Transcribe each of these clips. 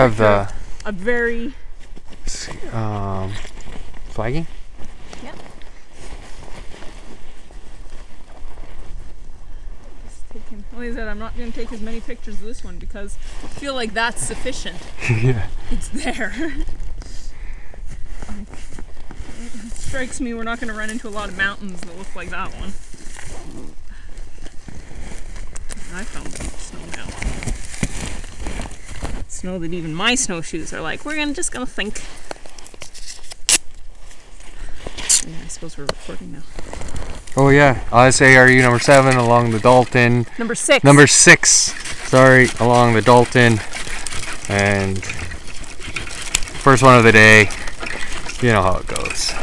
Have the a very flagging. Yep. Like I said, I'm not going to take as many pictures of this one because I feel like that's sufficient. Yeah. It's there. It strikes me we're not going to run into a lot of mountains that look like that one. I found snow now. Snow that even my snowshoes are like, we're just gonna think. Yeah, I suppose we're recording now. Oh yeah, ISARU number 7 along the Dalton. Number 6. Number 6. Sorry, along the Dalton, and first one of the day. You know how it goes.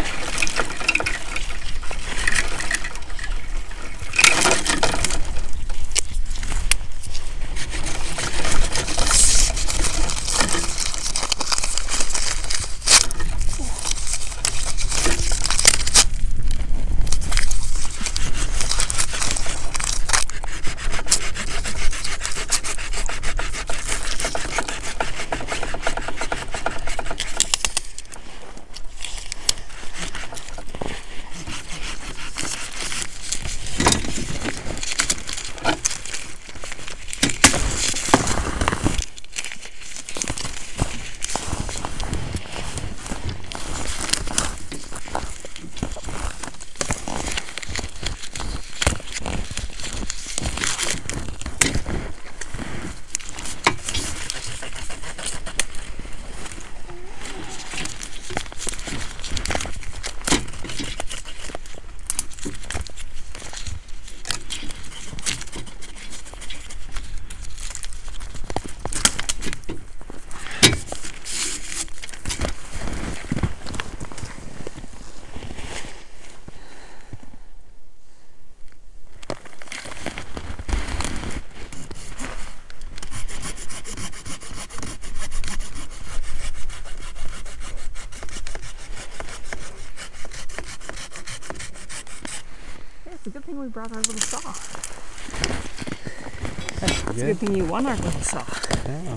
It's a good thing we brought our little saw. It's a good thing you won our little saw. Yeah.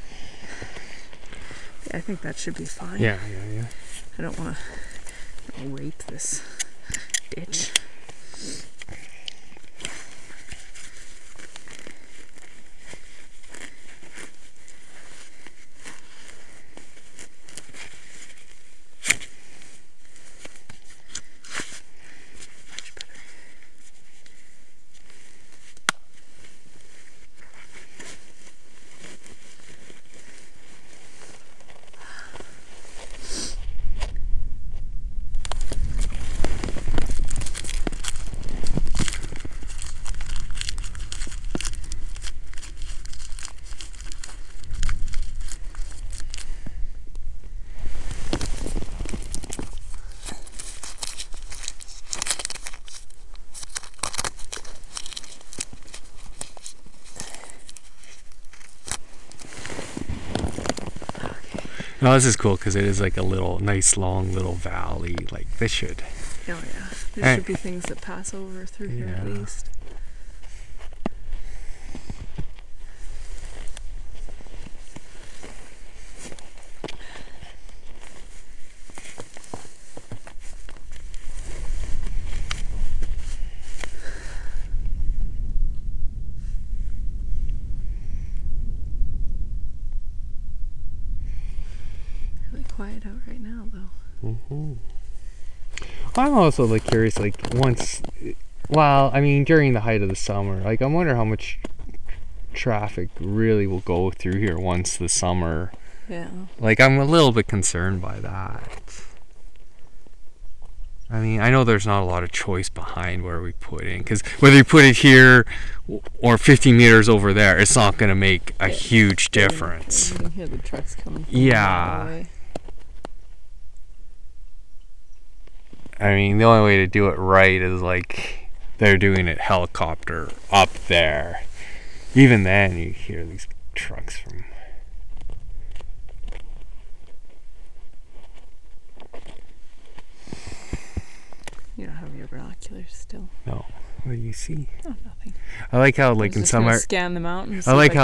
I think that should be fine. Yeah. I don't want to rape this ditch. No, this is cool because it is like a little nice long little valley. Like this should. Oh yeah, there should be things that pass over through here at least. Quiet out right now though. I'm also like curious, like once, well, I mean during the height of the summer, like I wonder how much traffic really will go through here once the summer. Yeah. Like I'm a little bit concerned by that. I mean, I know there's not a lot of choice behind where we put in, because whether you put it here or 50 meters over there, it's not going to make a huge difference. You can hear the trucks coming. Yeah. I mean, the only way to do it right is like they're doing it helicopter up there. Even then, you hear these trucks from. You don't have your binoculars still. No. What do you see? Oh, nothing. I like how, like in summer. Scan the mountains. I like how.